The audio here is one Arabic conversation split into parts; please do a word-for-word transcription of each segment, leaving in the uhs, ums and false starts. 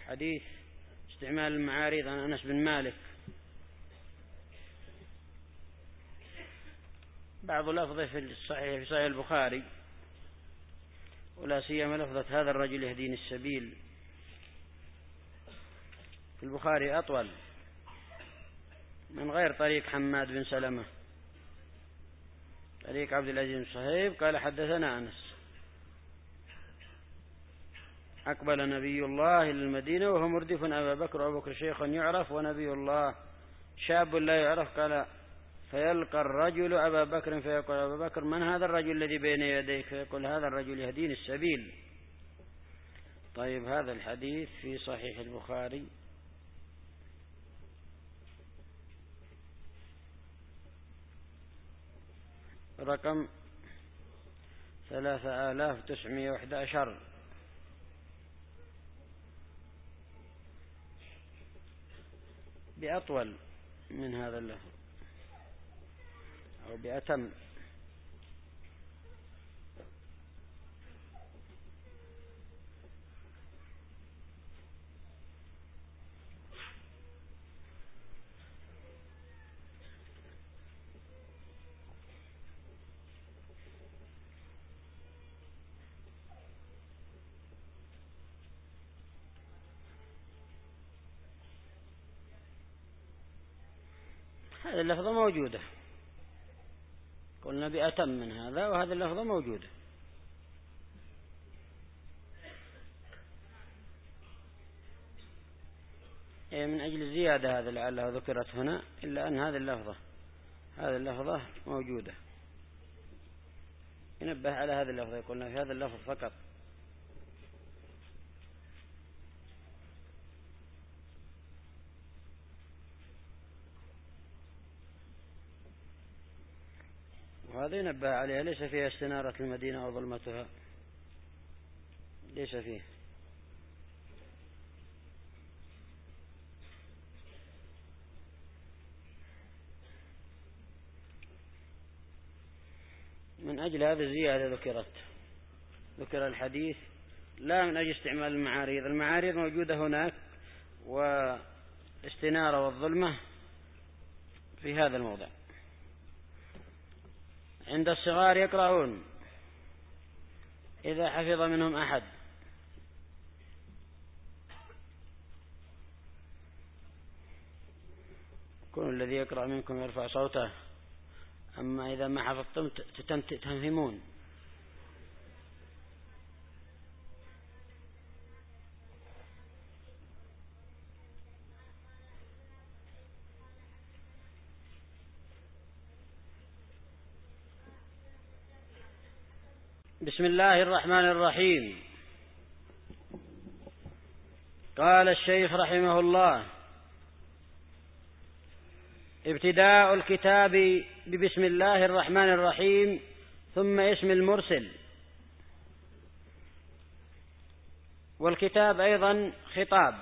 حديث استعمال المعاريض عن أنس بن مالك. بعض لفظه في الصحيح في صحيح البخاري، ولا سيما لفظة هذا الرجل يهديني السبيل في البخاري أطول من غير طريق حماد بن سلمة. طريق عبد العزيز بن صهيب قال حدثنا أنس: أقبل نبي الله إلى المدينة وهو مردف أبا بكر، وأبو بكر شيخ يعرف ونبي الله شاب لا يعرف. قال: فيلقى الرجل أبا بكر فيقول أبا بكر: من هذا الرجل الذي بين يديك؟ فيقول: هذا الرجل يهديني السبيل. طيب، هذا الحديث في صحيح البخاري رقم ثلاثة آلاف وتسعمائة وأحد عشر، بأطول من هذا اللفظ أو بأتم. هذه اللفظة موجودة، قلنا بأتم من هذا، وهذه اللفظة موجودة. من أجل الزيادة هذا لعلها ذكرت هنا، إلا أن هذه اللفظة هذه اللفظة موجودة. ينبه على هذه اللفظة، يقولنا في هذا اللفظ فقط. وهذا ينبه عليها، ليس فيها استنارة المدينة أو ظلمتها، ليس فيه. من أجل هذه الزيادة ذكرت ذكر الحديث، لا من أجل استعمال المعاريض. المعاريض موجودة هناك، والاستنارة والظلمة في هذا الموضع. عند الصغار يقرؤون إذا حفظ منهم أحد. كل الذي يقرأ منكم يرفع صوته، أما إذا ما حفظتم تتفهمون. بسم الله الرحمن الرحيم. قال الشيخ رحمه الله: ابتداء الكتاب ببسم الله الرحمن الرحيم ثم اسم المرسل. والكتاب أيضا خطاب.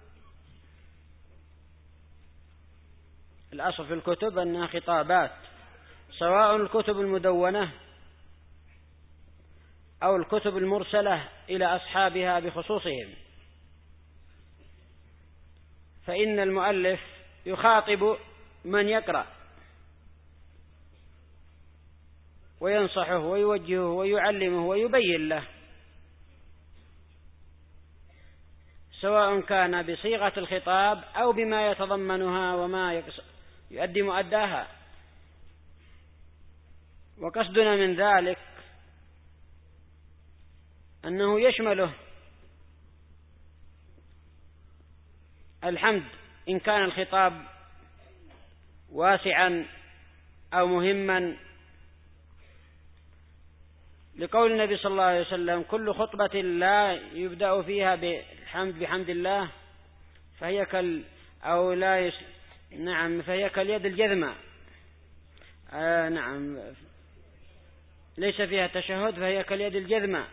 الأصل في الكتب أنها خطابات، سواء الكتب المدونة أو الكتب المرسلة إلى أصحابها بخصوصهم، فإن المؤلف يخاطب من يقرأ وينصحه ويوجهه ويعلمه ويبين له، سواء كان بصيغة الخطاب أو بما يتضمنها وما يؤدي مؤداها. وقصدنا من ذلك أنه يشمله الحمد إن كان الخطاب واسعا أو مهما، لقول النبي صلى الله عليه وسلم: كل خطبة لا يبدأ فيها بالحمد بحمد الله فهي كال أو لا يس... نعم فهي كاليد الجذمة. آه نعم ليس فيها تشهد فهي كاليد الجذمة.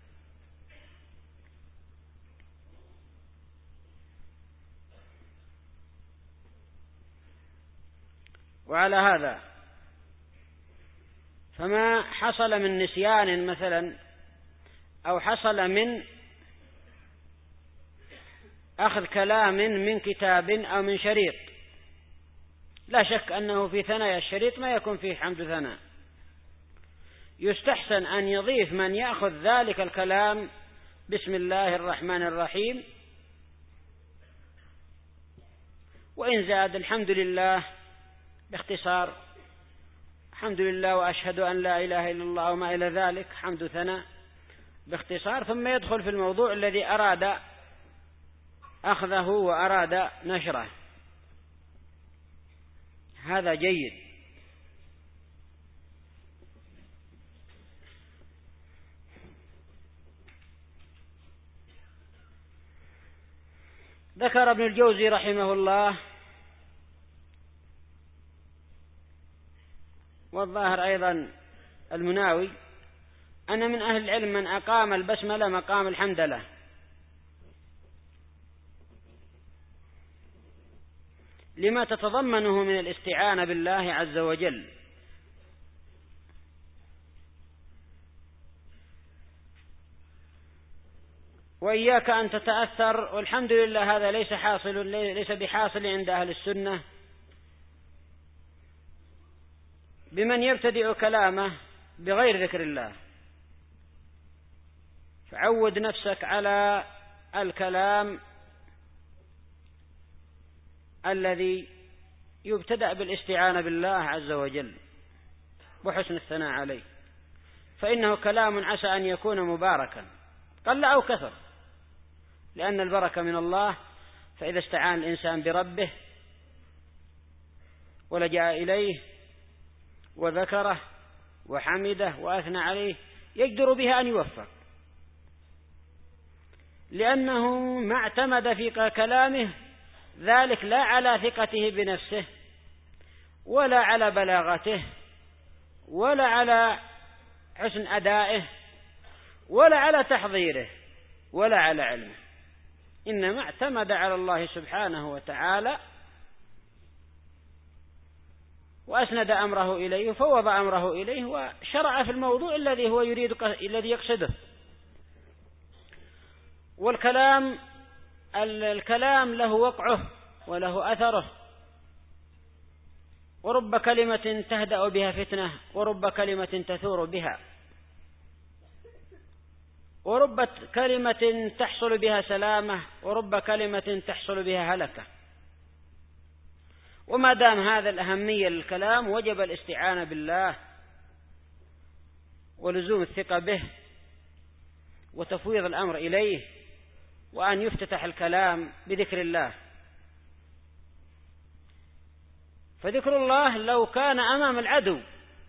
وعلى هذا فما حصل من نسيان مثلا، أو حصل من أخذ كلام من كتاب أو من شريط، لا شك أنه في ثنايا الشريط ما يكون فيه حمد ثناء، يستحسن أن يضيف من يأخذ ذلك الكلام بسم الله الرحمن الرحيم، وإن زاد الحمد لله باختصار، الحمد لله وأشهد أن لا إله إلا الله وما إلى ذلك، حمد ثناء باختصار، ثم يدخل في الموضوع الذي أراد أخذه وأراد نشره. هذا جيد. ذكر ابن الجوزي رحمه الله، والظاهر أيضا المناوي، أن من أهل العلم من أقام البسملة مقام الحمدلة، لما تتضمنه من الاستعانة بالله عز وجل. وإياك أن تتأثر، والحمد لله هذا ليس حاصل ليس بحاصل عند أهل السنة، بمن يبتدئ كلامه بغير ذكر الله. فعود نفسك على الكلام الذي يبتدأ بالاستعانة بالله عز وجل وحسن الثناء عليه، فإنه كلام عسى أن يكون مباركا قل أو كثر، لأن البركة من الله. فإذا استعان الإنسان بربه ولجأ إليه وذكره وحمده وأثنى عليه يجدر بها أن يوفق، لأنه ما اعتمد في كلامه ذلك لا على ثقته بنفسه ولا على بلاغته ولا على حسن أدائه ولا على تحضيره ولا على علمه، إنما اعتمد على الله سبحانه وتعالى وأسند أمره إليه، فوض أمره إليه وشرع في الموضوع الذي هو يريد الذي يقصده. والكلام الكلام له وقعه وله أثره، ورب كلمة تهدأ بها فتنة، ورب كلمة تثور بها، ورب كلمة تحصل بها سلامة، ورب كلمة تحصل بها هلكة. وما دام هذا الأهمية للكلام وجب الاستعانة بالله ولزوم الثقة به وتفويض الأمر إليه، وأن يفتتح الكلام بذكر الله. فذكر الله لو كان أمام العدو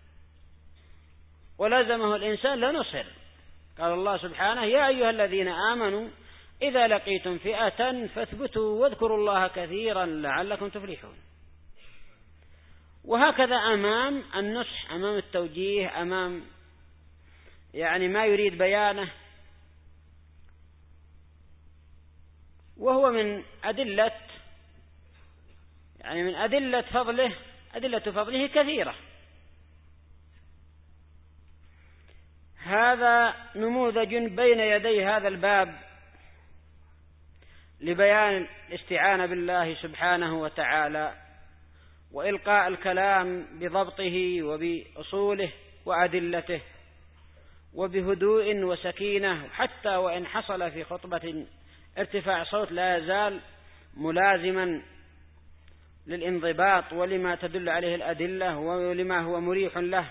ولازمه الإنسان لنصر. قال الله سبحانه: يا أيها الذين آمنوا إذا لقيتم فئة فاثبتوا واذكروا الله كثيرا لعلكم تفلحون. وهكذا أمام النصح، أمام التوجيه، أمام يعني ما يريد بيانه، وهو من أدلة يعني من أدلة فضله أدلة فضله كثيرة. هذا نموذج بين يدي هذا الباب لبيان الاستعانة بالله سبحانه وتعالى، وإلقاء الكلام بضبطه وبأصوله وأدلته وبهدوء وسكينة، حتى وإن حصل في خطبة ارتفاع صوت لا يزال ملازما للانضباط ولما تدل عليه الأدلة ولما هو مريح له،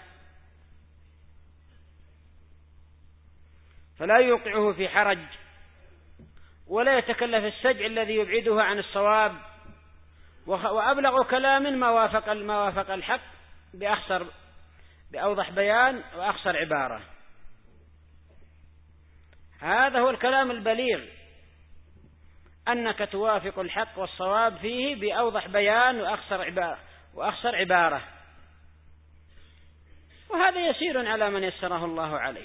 فلا يوقعه في حرج ولا يتكلف السجع الذي يبعده عن الصواب. وأبلغ كلام ما وافق ما وافق الحق بأخسر بأوضح بيان وأخسر عبارة. هذا هو الكلام البليغ، أنك توافق الحق والصواب فيه بأوضح بيان وأخسر عبارة وأخسر عبارة وهذا يسير على من يسره الله عليه.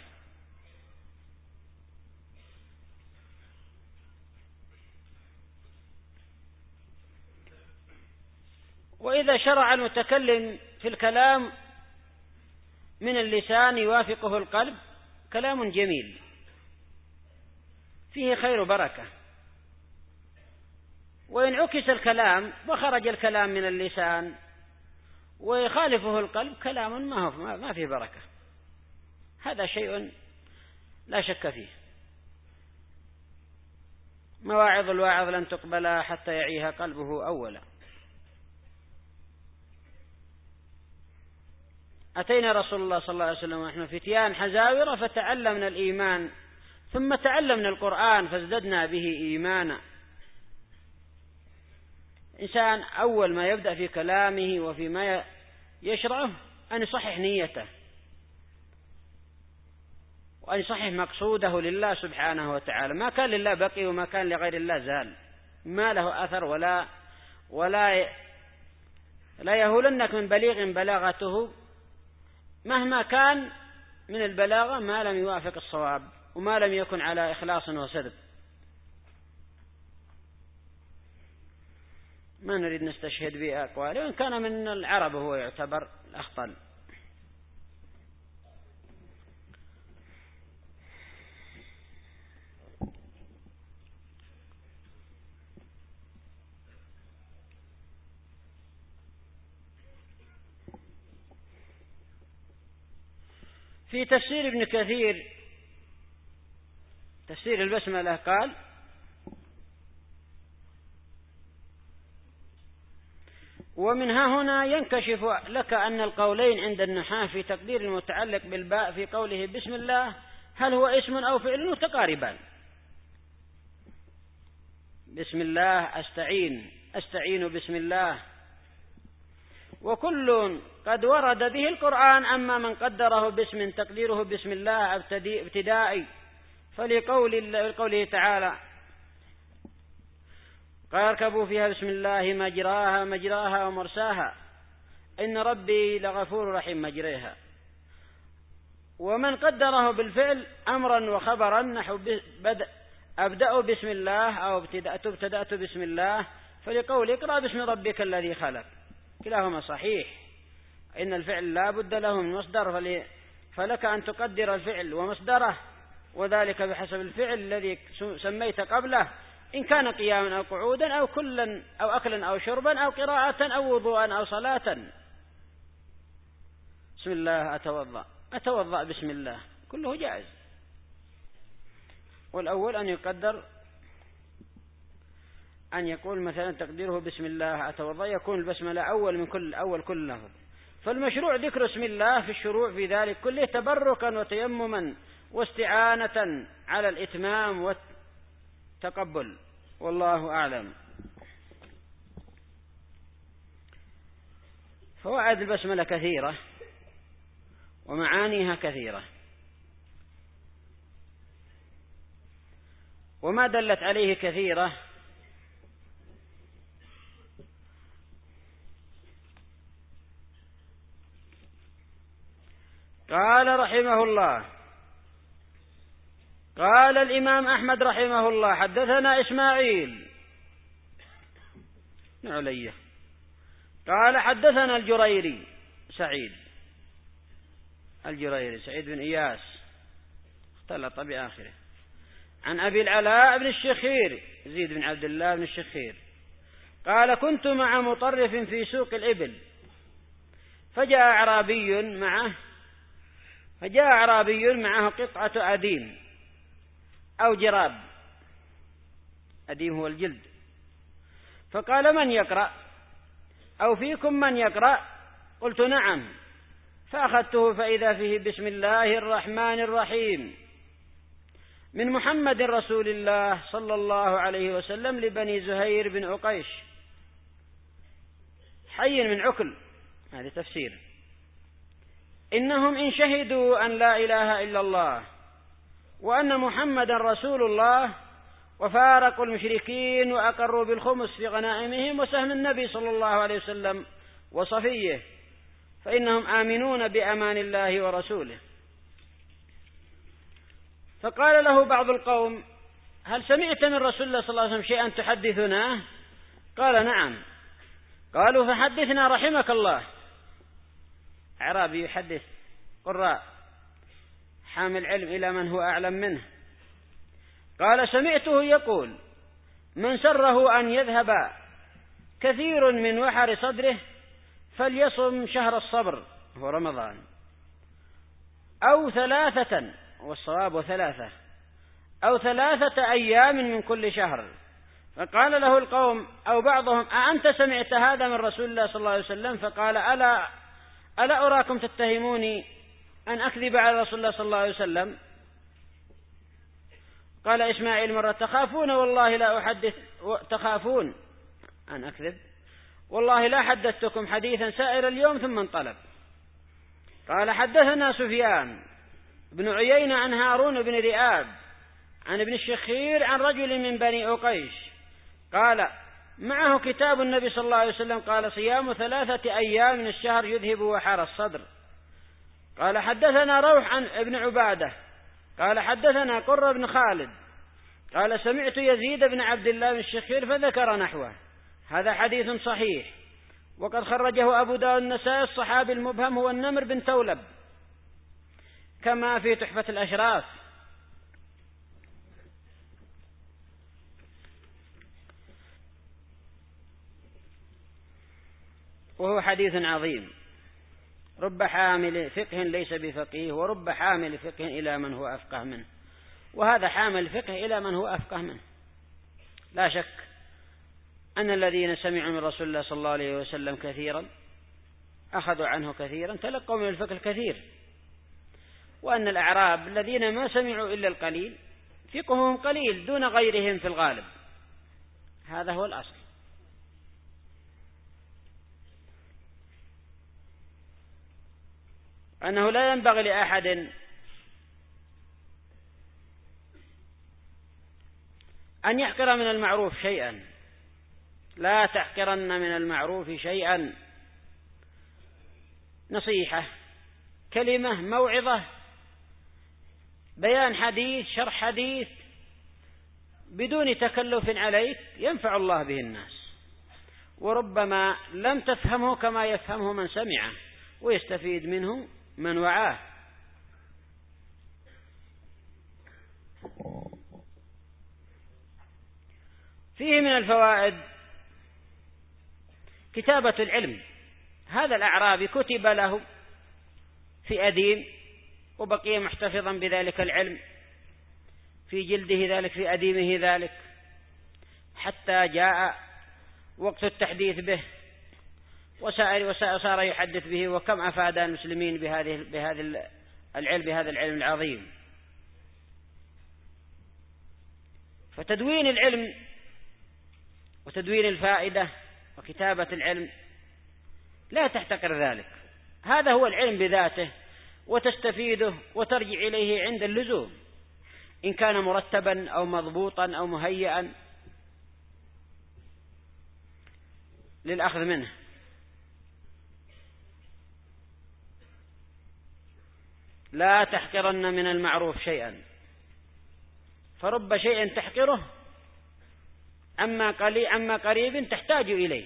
وإذا شرع المتكلم في الكلام من اللسان يوافقه القلب كلام جميل فيه خير بركة، وإن عكس الكلام وخرج الكلام من اللسان ويخالفه القلب كلام ما هو ما فيه بركة. هذا شيء لا شك فيه. مواعظ الواعظ لن تقبل حتى يعيها قلبه أولا. أتينا رسول الله صلى الله عليه وسلم ونحن فتيان حزاورة فتعلمنا الإيمان ثم تعلمنا القرآن فازددنا به إيمانا. إنسان أول ما يبدأ في كلامه وفيما يشرعه أن يصحح نيته وأن يصحح مقصوده لله سبحانه وتعالى. ما كان لله بقي وما كان لغير الله زال، ما له أثر ولا ولا لا يهولنك من بليغ بلاغته مهما كان من البلاغة ما لم يوافق الصواب وما لم يكن على إخلاص وصدق. ما نريد نستشهد بأقواله، وإن كان من العرب هو يعتبر الأخطل. في تفسير ابن كثير تفسير البسملة قال: ومنها هنا ينكشف لك أن القولين عند النحاة في تقدير المتعلق بالباء في قوله بسم الله هل هو اسم أو فعل متقاربان. بسم الله أستعين أستعين بسم الله، وكل قد ورد به القرآن. أما من قدره باسم تقديره بسم الله ابتدائي فلقول قوله تعالى قال اركبوا فيها بسم الله مجراها مجراها ومرساها إن ربي لغفور رحيم مجريها. ومن قدره بالفعل أمرا وخبرا نحو بدأ أبدأ بسم الله أو ابتدأت ابتدأت بسم الله فلقول اقرأ باسم ربك الذي خلق، كلاهما صحيح. إن الفعل لا بد له من مصدر، فلك أن تقدر الفعل ومصدره، وذلك بحسب الفعل الذي سميت قبله، إن كان قياما أو قعودا أو كلا أو أكلا أو شربا أو قراءة أو وضوءا أو صلاة. بسم الله أتوضأ أتوضأ بسم الله كله جائز. والأول أن يقدر أن يقول مثلا تقديره بسم الله أتوضأ يكون البسملة أول من كل أول كل لفظ. فالمشروع ذكر اسم الله في الشروع في ذلك كله تبركا وتيمما واستعانة على الإتمام والتقبل، والله أعلم. فوائد البسملة كثيرة ومعانيها كثيرة، وما دلت عليه كثيرة. قال رحمه الله قال الإمام أحمد رحمه الله حدثنا إسماعيل بن علية قال حدثنا الجريري سعيد الجريري سعيد بن إياس اختلط بآخره عن أبي العلاء بن الشخير زيد بن عبد الله بن الشخير قال كنت مع مطرف في سوق الإبل فجاء أعرابي معه فجاء أعرابي معه قطعة أديم أو جراب، أديم هو الجلد، فقال من يقرأ أو فيكم من يقرأ؟ قلت نعم، فأخذته فإذا فيه بسم الله الرحمن الرحيم من محمد رسول الله صلى الله عليه وسلم لبني زهير بن عقيش حي من عكل. هذا تفسير. إنهم إن شهدوا أن لا إله إلا الله وأن محمد رسول الله وفارقوا المشركين وأقروا بالخمس في غنائمهم وسهم النبي صلى الله عليه وسلم وصفيه فإنهم آمنون بأمان الله ورسوله. فقال له بعض القوم هل سمعت من رسول الله صلى الله عليه وسلم شيئا تحدثنا؟ قال نعم. قالوا فحدثنا رحمك الله. أعرابي يحدث قراء حامل علم إلى من هو أعلم منه. قال سمعته يقول من سره أن يذهب كثير من وحر صدره فليصم شهر الصبر هو رمضان، أو ثلاثة، والصواب ثلاثة، أو ثلاثة أيام من كل شهر. فقال له القوم أو بعضهم: أأنت سمعت هذا من رسول الله صلى الله عليه وسلم؟ فقال: ألا, ألا أراكم تتهموني أن أكذب على رسول الله صلى الله عليه وسلم؟ قال إسماعيل مرة: تخافون والله لا أحدث تخافون أن أكذب والله لا حدثتكم حديثا سائر اليوم. ثم انطلق. قال: حدثنا سفيان بن عيينة عن هارون بن رئاب عن ابن الشخير عن رجل من بني أقيش قال: معه كتاب النبي صلى الله عليه وسلم قال: صيام ثلاثة أيام من الشهر يذهب وحار الصدر. قال: حدثنا روح عن ابن عبادة قال: حدثنا قرة بن خالد قال: سمعت يزيد بن عبد الله بن الشخير فذكر نحوه. هذا حديث صحيح، وقد خرجه أبو داود النسائي. الصحابي المبهم هو النمر بن تولب كما في تحفة الأشراف. وهو حديث عظيم. رب حامل فقه ليس بفقيه، ورب حامل فقه إلى من هو أفقه منه. وهذا حامل فقه إلى من هو أفقه منه. لا شك أن الذين سمعوا من رسول الله صلى الله عليه وسلم كثيرا أخذوا عنه كثيرا تلقوا من الفقه الكثير، وأن الأعراب الذين ما سمعوا إلا القليل فقههم قليل دون غيرهم في الغالب. هذا هو الأصل. أنه لا ينبغي لأحد أن يحقر من المعروف شيئا. لا تحقرن من المعروف شيئا. نصيحة، كلمة، موعظة، بيان حديث، شرح حديث بدون تكلف عليك ينفع الله به الناس، وربما لم تفهمه كما يفهمه من سمعه، ويستفيد منه من وعاه. فيه من الفوائد كتابة العلم. هذا الأعرابي كتب له في أديم، وبقي محتفظا بذلك العلم في جلده ذلك، في أديمه ذلك، حتى جاء وقت التحديث به وسائر وصار يحدث به. وكم أفاد المسلمين بهذه بهذا العلم بهذا العلم العظيم. فتدوين العلم وتدوين الفائدة وكتابة العلم لا تحتقر ذلك. هذا هو العلم بذاته، وتستفيده وترجع إليه عند اللزوم، إن كان مرتبا أو مضبوطا أو مهيئا للأخذ منه. لا تحقرن من المعروف شيئا، فرب شيء تحقره أما قليل أما قريب تحتاج إليه.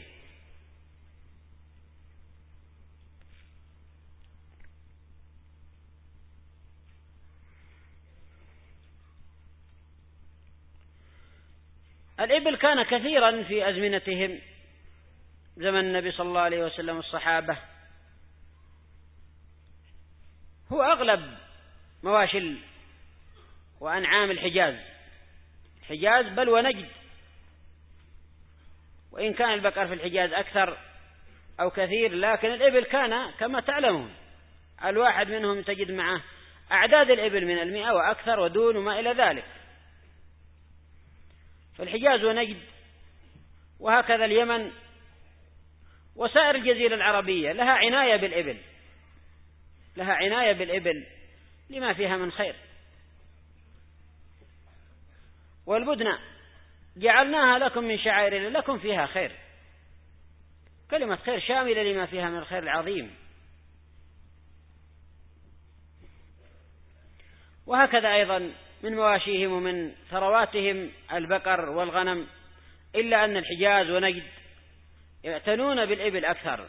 الإبل كان كثيرا في أزمنتهم زمن النبي صلى الله عليه وسلم والصحابة. هو أغلب مواشي وأنعام الحجاز حجاز بل ونجد، وإن كان البقر في الحجاز أكثر أو كثير، لكن الإبل كان كما تعلمون الواحد منهم تجد معه أعداد الإبل من المئة وأكثر ودون وما إلى ذلك. فالحجاز ونجد، وهكذا اليمن وسائر الجزيرة العربية لها عناية بالإبل، لها عناية بالإبل لما فيها من خير. والبدن جعلناها لكم من شعائر لكم فيها خير. كلمة خير شاملة لما فيها من الخير العظيم. وهكذا أيضا من مواشيهم ومن ثرواتهم البقر والغنم، إلا أن الحجاز ونجد يعتنون بالإبل أكثر،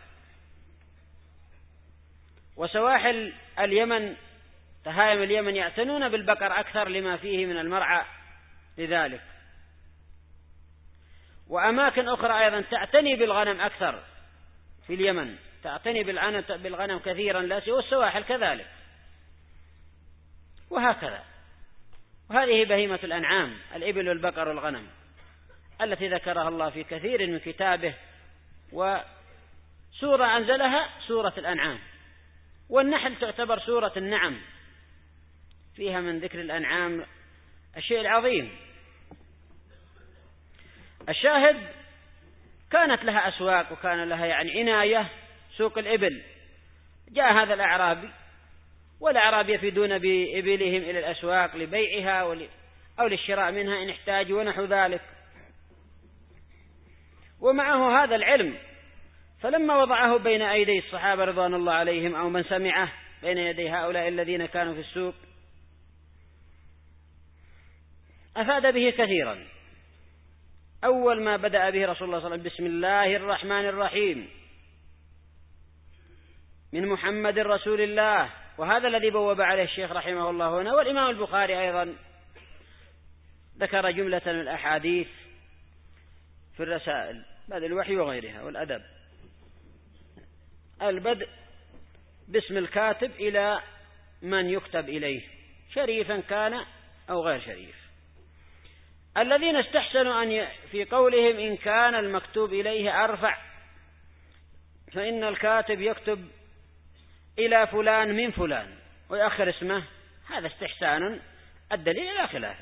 وسواحل اليمن تهايم اليمن يعتنون بالبقر أكثر لما فيه من المرعى لذلك. وأماكن أخرى أيضا تعتني بالغنم أكثر، في اليمن تعتني بالغنم كثيرا، لا سوى السواحل كذلك، وهكذا. وهذه بهيمة الأنعام، الإبل والبقر والغنم التي ذكرها الله في كثير من كتابه، وسورة أنزلها سورة الأنعام. والنحل تعتبر سورة النعم، فيها من ذكر الأنعام الشيء العظيم. الشاهد كانت لها أسواق وكان لها يعني عناية. سوق الإبل، جاء هذا الأعرابي، والأعراب يفيدون بإبلهم إلى الأسواق لبيعها أو للشراء منها إن احتاجوا ونحو ذلك، ومعه هذا العلم. فلما وضعه بين أيدي الصحابة رضوان الله عليهم أو من سمعه بين يدي هؤلاء الذين كانوا في السوق، أفاد به كثيرا. أول ما بدأ به رسول الله صلى الله عليه وسلم: بسم الله الرحمن الرحيم، من محمد رسول الله. وهذا الذي بوب عليه الشيخ رحمه الله هنا. والإمام البخاري أيضا ذكر جملة من الأحاديث في الرسائل بعد الوحي وغيرها والأدب. البدء باسم الكاتب إلى من يكتب إليه، شريفا كان أو غير شريف. الذين استحسنوا أن ي... في قولهم إن كان المكتوب إليه أرفع، فإن الكاتب يكتب إلى فلان من فلان ويأخر اسمه، هذا استحسان، الدليل إلى خلافه.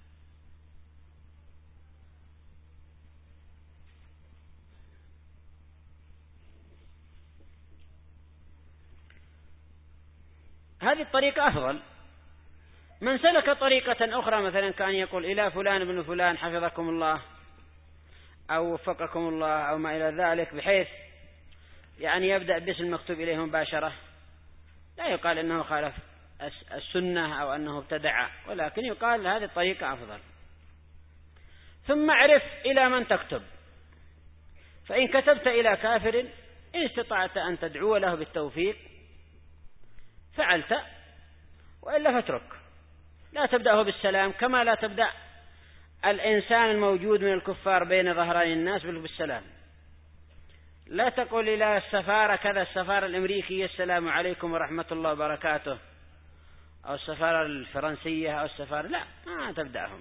هذه الطريقة أفضل. من سلك طريقة أخرى مثلا كان يقول إلى فلان بن فلان حفظكم الله أو وفقكم الله أو ما إلى ذلك، بحيث يعني يبدأ باسم المكتوب إليه مباشرة، لا يقال أنه خالف السنة أو أنه ابتدع، ولكن يقال هذه الطريقة أفضل. ثم اعرف إلى من تكتب، فإن كتبت إلى كافر إن استطعت أن تدعو له بالتوفيق فعلت، وإلا فاترك. لا تبدأه بالسلام، كما لا تبدأ الإنسان الموجود من الكفار بين ظهران الناس بالسلام. لا تقول إلى السفارة كذا، السفارة الأمريكية السلام عليكم ورحمة الله وبركاته، أو السفارة الفرنسية أو السفارة، لا، ما تبدأهم،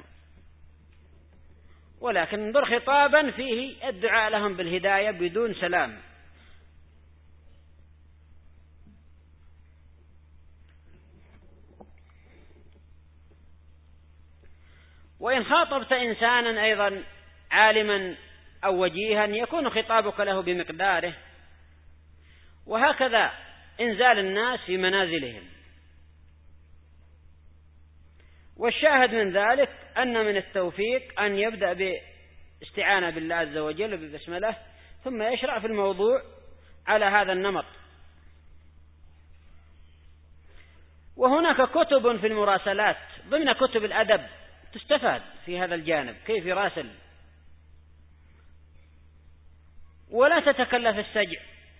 ولكن انظر خطابا فيه الدعاء لهم بالهداية بدون سلام. وإن خاطبت إنسانا أيضا عالما أو وجيها يكون خطابك له بمقداره، وهكذا إنزال الناس في منازلهم. والشاهد من ذلك أن من التوفيق أن يبدأ باستعانة بالله عز وجل ببسمله، ثم يشرع في الموضوع على هذا النمط. وهناك كتب في المراسلات ضمن كتب الأدب تستفاد في هذا الجانب، كيف يراسل، ولا تتكلف السجع.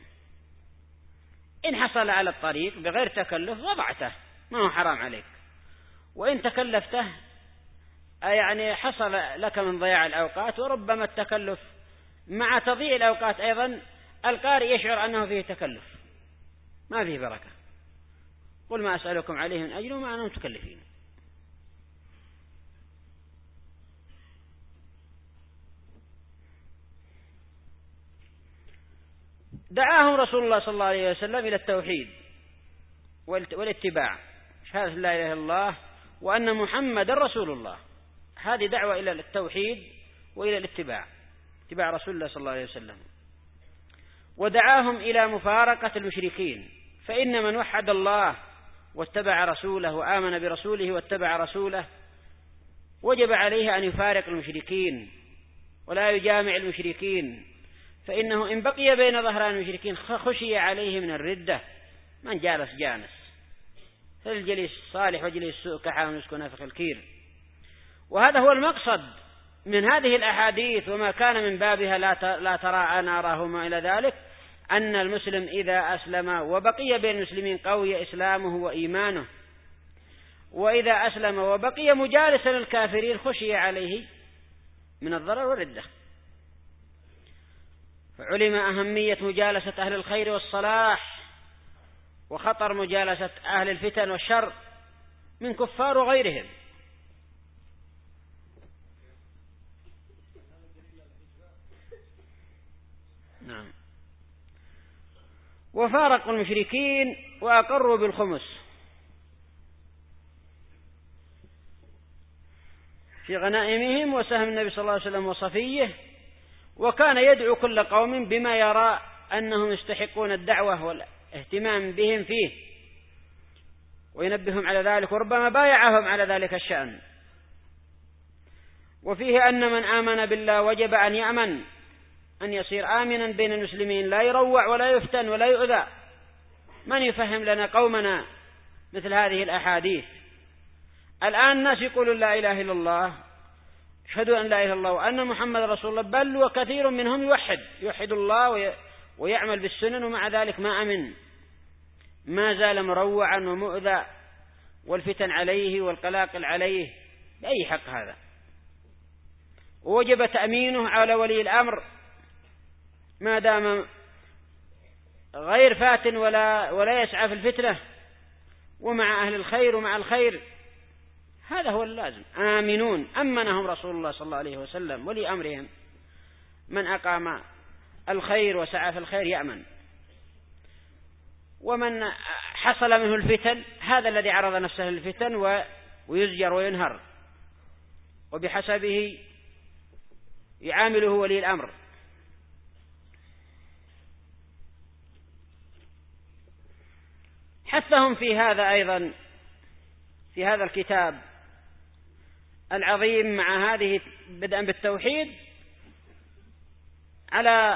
إن حصل على الطريق بغير تكلف وضعته، ما هو حرام عليك. وإن تكلفته يعني حصل لك من ضياع الأوقات، وربما التكلف مع تضييع الأوقات أيضا القارئ يشعر أنه فيه تكلف، ما فيه بركة. قل ما أسألكم عليه من أجل وما أنتم متكلفين. دعاهم رسول الله صلى الله عليه وسلم إلى التوحيد والاتباع، شهادة لا إله إلا الله وأن محمد رسول الله. هذه دعوة إلى التوحيد وإلى الاتباع، اتباع رسول الله صلى الله عليه وسلم. ودعاهم إلى مفارقة المشركين، فإن من وحد الله واتبع رسوله وآمن برسوله واتبع رسوله وجب عليه أن يفارق المشركين ولا يجامع المشركين، فإنه إن بقي بين ظهران المشركين خشي عليه من الردة. من جالس جانس، فالجليس الصالح وجليس السوء كحام يسكن نافخ الكير. وهذا هو المقصد من هذه الأحاديث، وما كان من بابها لا تراءى نارهما إلى ذلك، أن المسلم إذا أسلم وبقي بين المسلمين قوي إسلامه وإيمانه، وإذا أسلم وبقي مجالسا للكافرين خشي عليه من الضرر والردة. فعلم أهمية مجالسة أهل الخير والصلاح وخطر مجالسة أهل الفتن والشر من كفار وغيرهم. نعم. وفارقوا المشركين وأقروا بالخمس في غنائمهم وسهم النبي صلى الله عليه وسلم وصفيه، وكان يدعو كل قوم بما يرى أنهم يستحقون الدعوة والاهتمام بهم فيه وينبههم على ذلك، وربما بايعهم على ذلك الشأن. وفيه أن من آمن بالله وجب أن يأمن أن يصير آمنا بين المسلمين، لا يروع ولا يفتن ولا يؤذى. من يفهم لنا قومنا مثل هذه الأحاديث؟ الآن الناس يقولون لا إله إلا الله، يشهدون أن لا إله إلا الله وأن محمد رسول الله، بل وكثير منهم يوحد يوحد الله ويعمل بالسنن، ومع ذلك ما أمن، ما زال مروعا ومؤذى، والفتن عليه والقلاقل عليه بأي حق هذا. ووجب تأمينه على ولي الأمر ما دام غير فاتن ولا ولا يسعى في الفتنة، ومع أهل الخير ومع الخير، هذا هو اللازم. آمنون أمنهم رسول الله صلى الله عليه وسلم ولي أمرهم. من أقام الخير وسعى في الخير يأمن، ومن حصل منه الفتن هذا الذي عرض نفسه للفتن ويزجر وينهر، وبحسبه يعامله ولي الأمر. حثهم في هذا أيضا في هذا الكتاب العظيم مع هذه بدءا بالتوحيد على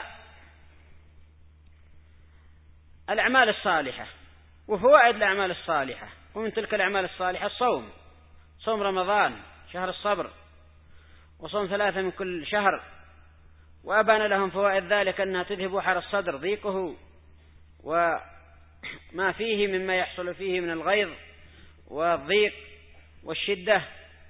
الأعمال الصالحة وفوائد الأعمال الصالحة. ومن تلك الأعمال الصالحة الصوم، صوم رمضان شهر الصبر، وصوم ثلاثة من كل شهر. وأبان لهم فوائد ذلك أنها تذهب وحر الصدر ضيقه وما فيه مما يحصل فيه من الغيظ والضيق والشدة.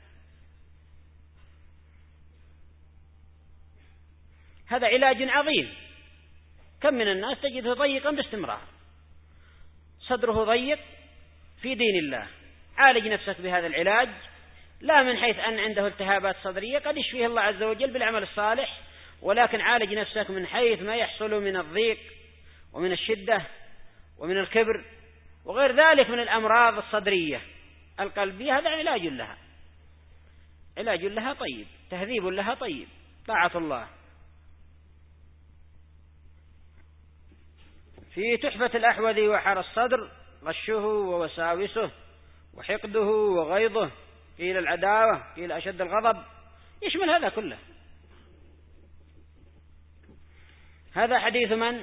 هذا علاج عظيم. كم من الناس تجده ضيقا باستمرار، صدره ضيق في دين الله. عالج نفسك بهذا العلاج، لا من حيث أن عنده التهابات صدرية قد يشفيه الله عز وجل بالعمل الصالح، ولكن عالج نفسك من حيث ما يحصل من الضيق ومن الشدة ومن الكبر وغير ذلك من الأمراض الصدرية القلبية. هذا علاج لها، علاج لها طيب، تهذيب لها طيب، طاعة الله. في تحفة الأحوذي وحر الصدر غشه ووساوسه وحقده وغيظه، قيل العداوة، قيل أشد الغضب، يشمل هذا كله. هذا حديث من؟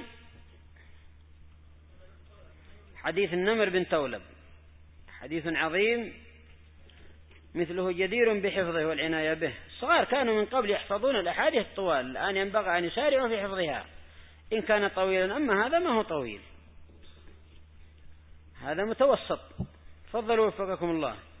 حديث النمر بن تولب، حديث عظيم مثله جدير بحفظه والعناية به. الصغار كانوا من قبل يحفظون الأحاديث الطوال، الآن ينبغي أن يسارعوا في حفظها إن كان طويلا، أما هذا ما هو طويل، هذا متوسط. تفضلوا وفقكم الله.